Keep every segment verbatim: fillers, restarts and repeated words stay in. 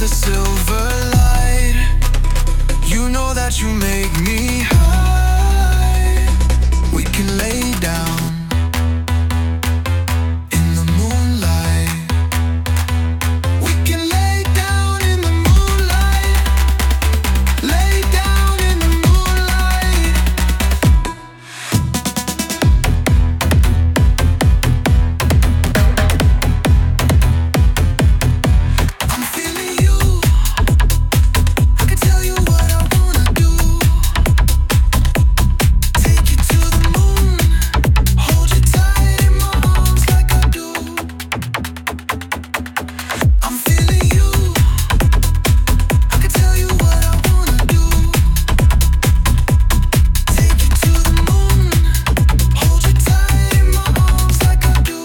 silver light. You know that you make me high. We can lay down in the moonlight. We can lay down in the moonlight. Lay down in the moonlight. I'm feeling you. I can tell you what I wanna do. Take you to the moon. Hold you tight in my arms like I do. I'm feeling you. I can tell you what I wanna do. Take you to the moon. Hold you tight in my arms like I do.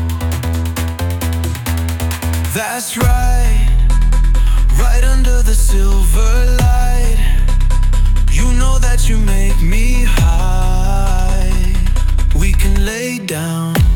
That's right, right under the silver light. You know that you make me high. We can lay down